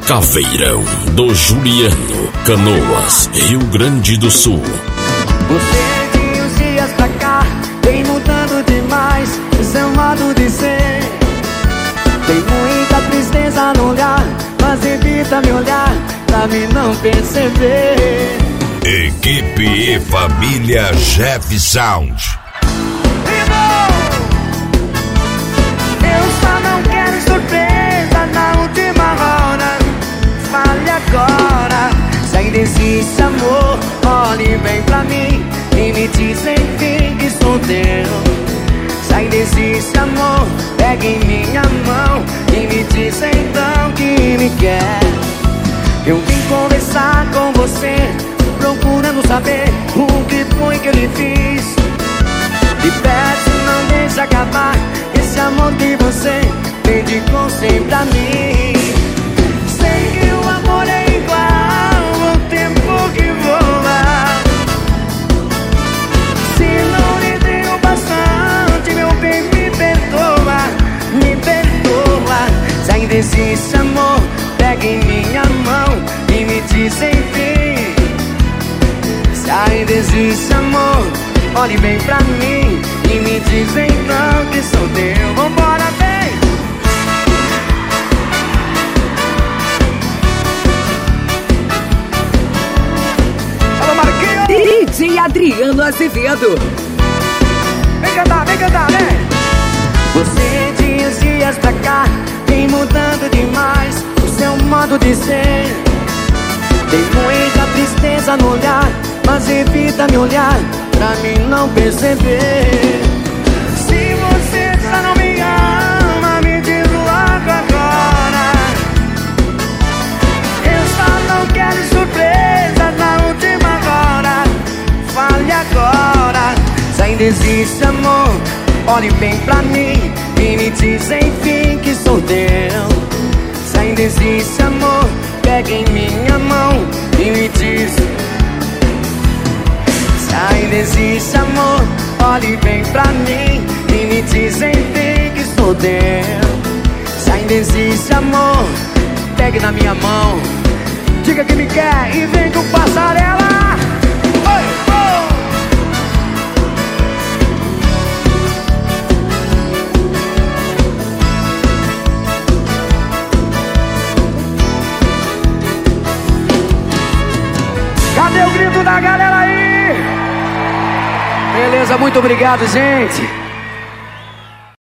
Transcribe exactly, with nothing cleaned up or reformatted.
Caveirão do Juliano, Canoas, Rio Grande do Sul. Você de uns dias pra cá vem mudando demais o seu modo de ser. Tem muita tristeza no olhar, mas evita me olhar pra me não perceber. Equipe e família Jeff Sound. Eu só não quero surpresa na última hora. Fale agora, sai desse amor. Olhe bem pra mim e me diz enfim que sou teu. Sai desse amor, pega em minha mão e me diz então que me quer. Eu vim conversar com você, procurando saber o que foi que eu lhe fiz. De perto não deixa acabar esse amor que você dedicou sempre a mim. Sei que o amor é igual ao tempo que voa. Se não lhe dei o bastante, meu bem, me perdoa, me perdoa. Sai desse amor, pega em minha mão e me diz enfim. Sai desse amor, olhe bem pra mim e me diz então que sou teu. Vambora, vem! Alô, Marquinhos! D J Adriano Azevedo. Vem cantar, vem cantar, vem! Você de uns dias pra cá vem mudando demais o seu modo de ser. Tem muita tristeza no olhar, mas evita me olhar pra mim não perceber. Se você já não me ama, me diz logo agora. Eu só não quero surpresa na última hora. Fale agora, sai desse amor. Olhe bem pra mim e me diz enfim que sou teu. Sai desse amor, pega em minha mão e me diz. Sai desse amor, olhe bem pra mim e me diz enfim que sou teu. Sai desse amor, pegue na minha mão, diga que me quer e vem com passarela. Oi, oh! Cadê o grito da galera aí? Beleza, muito obrigado, gente.